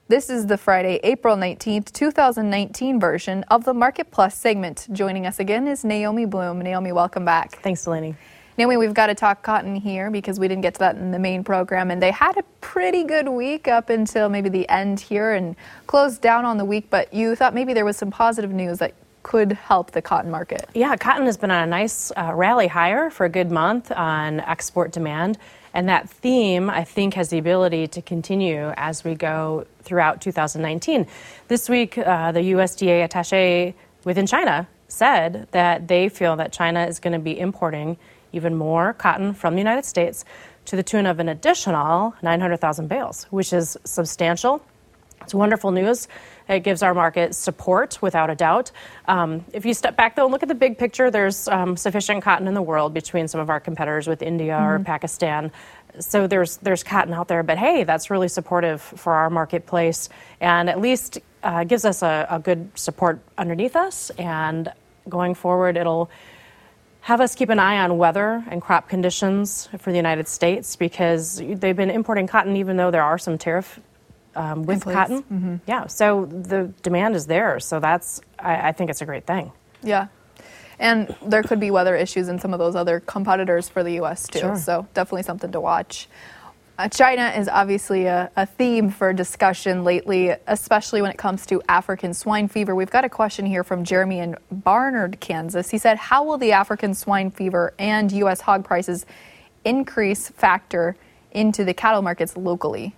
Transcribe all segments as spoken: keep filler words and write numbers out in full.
This is the Friday, April nineteenth, two thousand nineteen version of the Market Plus segment. Joining us again is Naomi Blohm. Naomi, welcome back. Thanks, Delaney. Naomi, we've got to talk cotton here because we didn't get to that in the main program, and they had a pretty good week up until maybe the end here and closed down on the week, but you thought maybe there was some positive news that could help the cotton market. Yeah, cotton has been on a nice uh, rally higher for a good month on export demand. And that theme, I think, has the ability to continue as we go throughout two thousand nineteen. This week, uh, the U S D A attaché within China said that they feel that China is going to be importing even more cotton from the United States to the tune of an additional nine hundred thousand bales, which is substantial. It's wonderful news. It gives our market support, without a doubt. Um, if you step back, though, and look at the big picture, there's um, sufficient cotton in the world between some of our competitors with India mm-hmm. or Pakistan. So there's there's cotton out there. But, hey, that's really supportive for our marketplace and at least uh, gives us a, a good support underneath us. And going forward, it'll have us keep an eye on weather and crop conditions for the United States because they've been importing cotton even though there are some tariff Um, with cotton. Mm-hmm. Yeah, so the demand is there. So that's, I, I think it's a great thing. Yeah. And there could be weather issues in some of those other competitors for the U S too. Sure. So definitely something to watch. Uh, China is obviously a, a theme for discussion lately, especially when it comes to African swine fever. We've got a question here from Jeremy in Barnard, Kansas. He said, how will the African swine fever and U S hog prices increase factor into the cattle markets locally?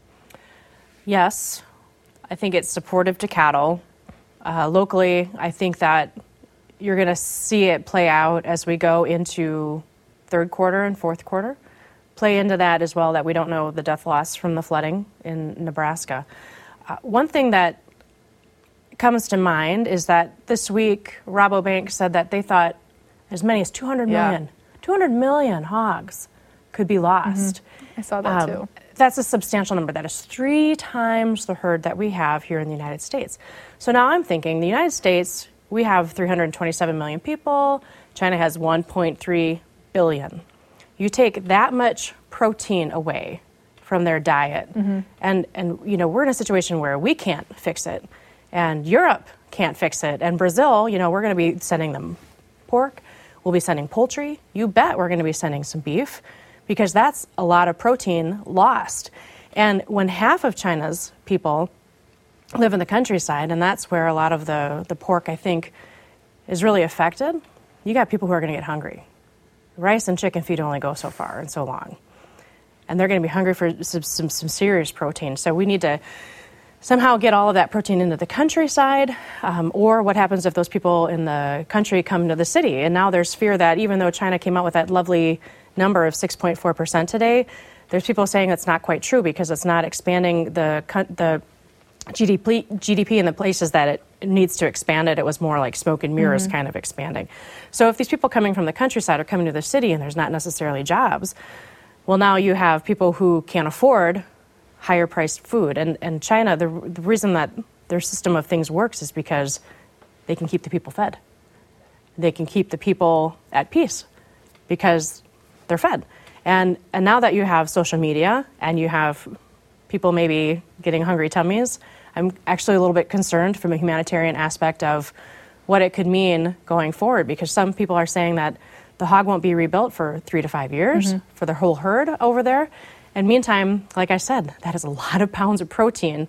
Yes, I think it's supportive to cattle. Uh, locally, I think that you're going to see it play out as we go into third quarter and fourth quarter. Play into that as well, that we don't know the death loss from the flooding in Nebraska. Uh, one thing that comes to mind is that this week, Rabobank said that they thought as many as two hundred million, yeah. two hundred million hogs could be lost. Mm-hmm. I saw that um, too. That's a substantial number. That is three times the herd that we have here in the United States. So now I'm thinking the United States, we have three hundred twenty-seven million people. China has one point three billion. You take that much protein away from their diet, mm-hmm. and, and you know, we're in a situation where we can't fix it, and Europe can't fix it, and Brazil, you know, we're going to be sending them pork. We'll be sending poultry. You bet we're going to be sending some beef, because that's a lot of protein lost. And when half of China's people live in the countryside, and that's where a lot of the, the pork, I think, is really affected, you got people who are going to get hungry. Rice and chicken feed only go so far and so long. And they're going to be hungry for some, some, some serious protein. So we need to somehow get all of that protein into the countryside, um, or what happens if those people in the country come to the city? And now there's fear that even though China came out with that lovely number of six point four percent today, there's people saying it's not quite true because it's not expanding the the G D P, G D P in the places that it needs to expand it. It was more like smoke and mirrors mm-hmm. kind of expanding. So if these people coming from the countryside are coming to the city and there's not necessarily jobs, well, now you have people who can't afford higher priced food. And, and China, the, the reason that their system of things works is because they can keep the people fed. They can keep the people at peace because they're fed. And and now that you have social media and you have people maybe getting hungry tummies, I'm actually a little bit concerned from a humanitarian aspect of what it could mean going forward, because some people are saying that the hog won't be rebuilt for three to five years mm-hmm. for the whole herd over there. And meantime, like I said, that is a lot of pounds of protein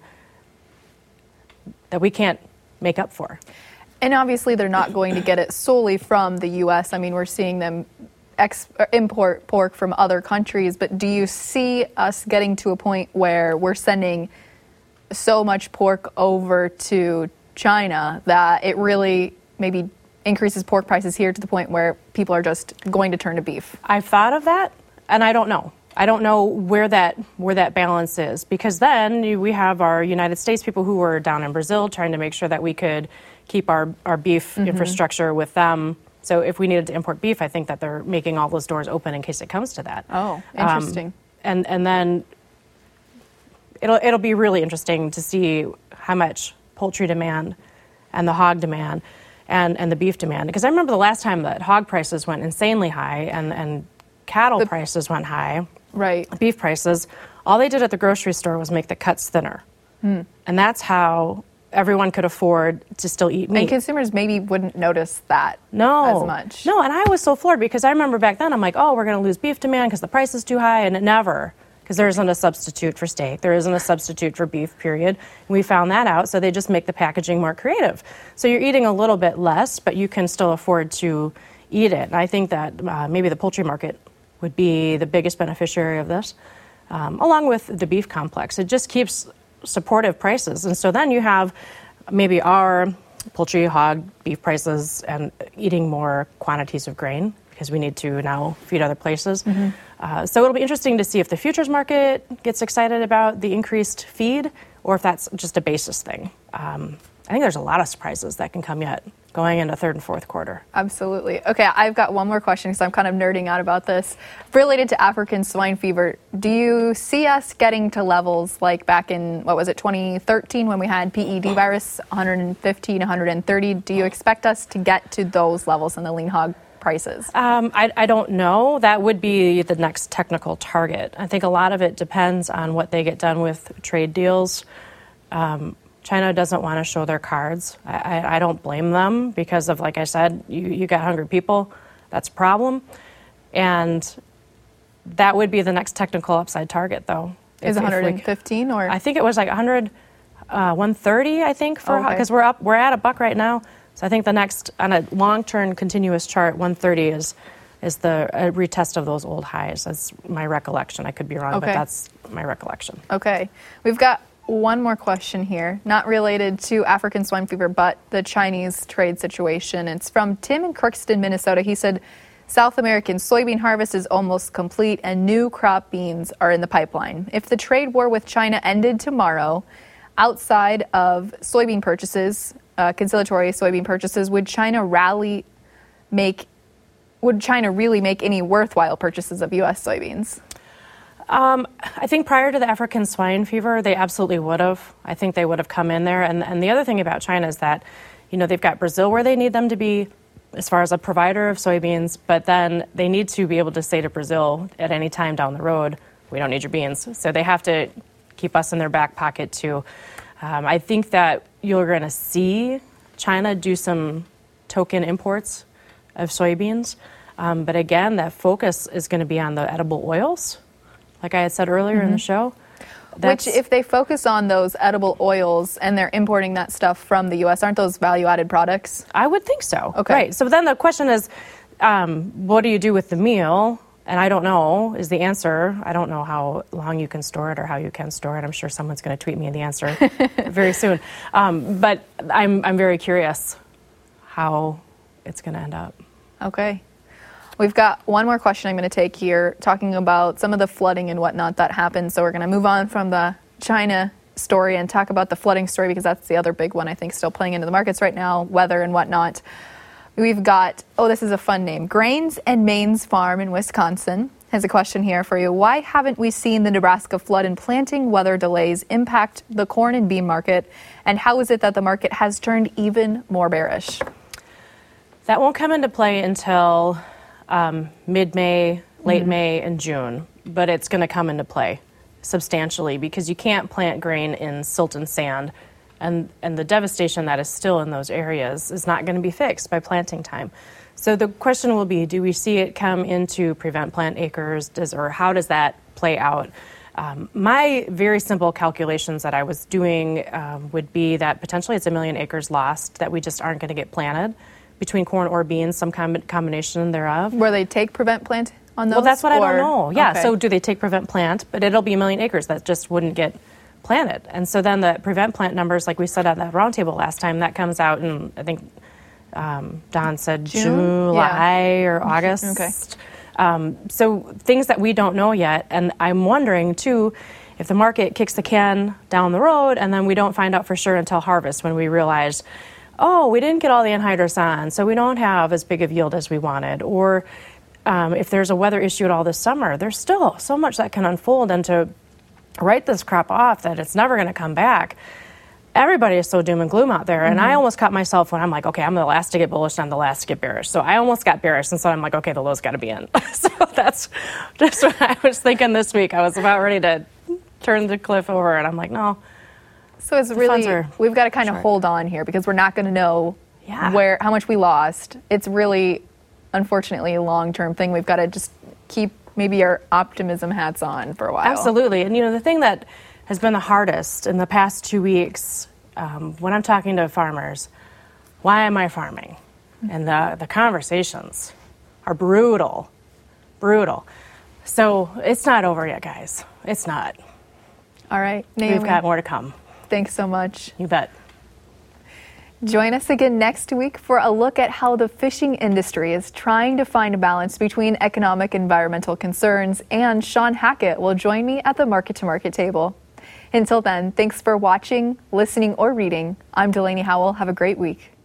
that we can't make up for. And obviously they're not going to get it solely from the U S. I mean, we're seeing them Ex- import pork from other countries, but do you see us getting to a point where we're sending so much pork over to China that it really maybe increases pork prices here to the point where people are just going to turn to beef? I've thought of that, and I don't know. I don't know where that where that balance is, because then we have our United States people who were down in Brazil trying to make sure that we could keep our, our beef mm-hmm. infrastructure with them. So if we needed to import beef, I think that they're making all those doors open in case it comes to that. Oh, interesting. Um, and and then it'll it'll be really interesting to see how much poultry demand and the hog demand and, and the beef demand. Because I remember the last time that hog prices went insanely high and, and cattle the, prices went high. Right. Beef prices, all they did at the grocery store was make the cuts thinner. Hmm. And that's how everyone could afford to still eat meat. And consumers maybe wouldn't notice that no, as much. No, and I was so floored because I remember back then I'm like, oh, we're going to lose beef demand because the price is too high, and it never, because there isn't a substitute for steak. There isn't a substitute for beef, period. And we found that out, so they just make the packaging more creative. So you're eating a little bit less, but you can still afford to eat it. And I think that uh, maybe the poultry market would be the biggest beneficiary of this, um, along with the beef complex. It just keeps supportive prices. And so then you have maybe our poultry, hog, beef prices and eating more quantities of grain because we need to now feed other places. Mm-hmm. Uh, so it'll be interesting to see if the futures market gets excited about the increased feed or if that's just a basis thing. Um, I think there's a lot of surprises that can come yet going into third and fourth quarter. Absolutely. Okay, I've got one more question because I'm kind of nerding out about this. Related to African swine fever, do you see us getting to levels like back in, what was it, twenty thirteen when we had P E D virus, one fifteen, one thirty? Do you expect us to get to those levels in the lean hog prices? Um, I, I don't know. That would be the next technical target. I think a lot of it depends on what they get done with trade deals. Um, China doesn't want to show their cards. I, I, I don't blame them because of, like I said, you, you got hungry people. That's a problem. And that would be the next technical upside target, though. Is if, one fifteen if we, or? I think it was like one hundred, uh, one thirty, I think, for because okay. we're up, we're at a buck right now. So I think the next, on a long-term continuous chart, one thirty is is the a retest of those old highs. That's my recollection. I could be wrong, okay. but that's my recollection. Okay. We've got one more question here, not related to African swine fever, but the Chinese trade situation. It's from Tim in Crookston, Minnesota. He said, South American soybean harvest is almost complete and new crop beans are in the pipeline. If the trade war with China ended tomorrow, outside of soybean purchases, uh, conciliatory soybean purchases, would China rally make, would China really make any worthwhile purchases of U S soybeans? Um, I think prior to the African swine fever, they absolutely would have. I think they would have come in there. And, and the other thing about China is that, you know, they've got Brazil where they need them to be as far as a provider of soybeans, but then they need to be able to say to Brazil at any time down the road, we don't need your beans. So they have to keep us in their back pocket too. Um, I think that you're going to see China do some token imports of soybeans. Um, but again, that focus is going to be on the edible oils. Like I had said earlier mm-hmm. in the show. Which, if they focus on those edible oils and they're importing that stuff from the U S, aren't those value-added products? I would think so. Okay. Right. So then the question is, um, what do you do with the meal? And I don't know is the answer. I don't know how long you can store it or how you can store it. I'm sure someone's going to tweet me the answer very soon. Um, but I'm I'm very curious how it's going to end up. Okay. We've got one more question I'm going to take here, talking about some of the flooding and whatnot that happened. So we're going to move on from the China story and talk about the flooding story because that's the other big one, I think, still playing into the markets right now, weather and whatnot. We've got, oh, this is a fun name, Grains and Mains Farm in Wisconsin has a question here for you. Why haven't we seen the Nebraska flood and planting weather delays impact the corn and bean market? And how is it that the market has turned even more bearish? That won't come into play until Um, mid-May, late mm-hmm. May, and June, but it's going to come into play substantially because you can't plant grain in silt and sand, and, and the devastation that is still in those areas is not going to be fixed by planting time. So the question will be, do we see it come into prevent plant acres, does, or how does that play out? Um, my very simple calculations that I was doing um, would be that potentially it's a million acres lost that we just aren't going to get planted between corn or beans, some com- combination thereof. Where they take prevent plant on those? Well, that's what or? I don't know. Yeah, okay. So do they take prevent plant? But it'll be a million acres that just wouldn't get planted. And so then the prevent plant numbers, like we said at that roundtable last time, that comes out in, I think um, Don said June? July yeah. or August. Okay. Um, so things that we don't know yet. And I'm wondering, too, if the market kicks the can down the road and then we don't find out for sure until harvest when we realize, oh, we didn't get all the anhydrous on, so we don't have as big of yield as we wanted. Or um, if there's a weather issue at all this summer, there's still so much that can unfold. And to write this crop off that it's never going to come back, everybody is so doom and gloom out there. Mm-hmm. And I almost caught myself when I'm like, okay, I'm the last to get bullish and I'm the last to get bearish. So I almost got bearish, and so I'm like, okay, the low's got to be in. So that's just what I was thinking this week. I was about ready to turn the cliff over, and I'm like, no, So it's the really, funds are we've got to kind of short. hold on here because we're not going to know Yeah. where how much we lost. It's really, unfortunately, a long-term thing. We've got to just keep maybe our optimism hats on for a while. Absolutely. And, you know, the thing that has been the hardest in the past two weeks, um, when I'm talking to farmers, why am I farming? And the, the conversations are brutal, brutal. So it's not over yet, guys. It's not. All right, Naomi, We've got more to come. thanks so much. You bet. Join us again next week for a look at how the fishing industry is trying to find a balance between economic and environmental concerns, and Sean Hackett will join me at the Market to Market table. Until then, thanks for watching, listening, or reading. I'm Delaney Howell. Have a great week.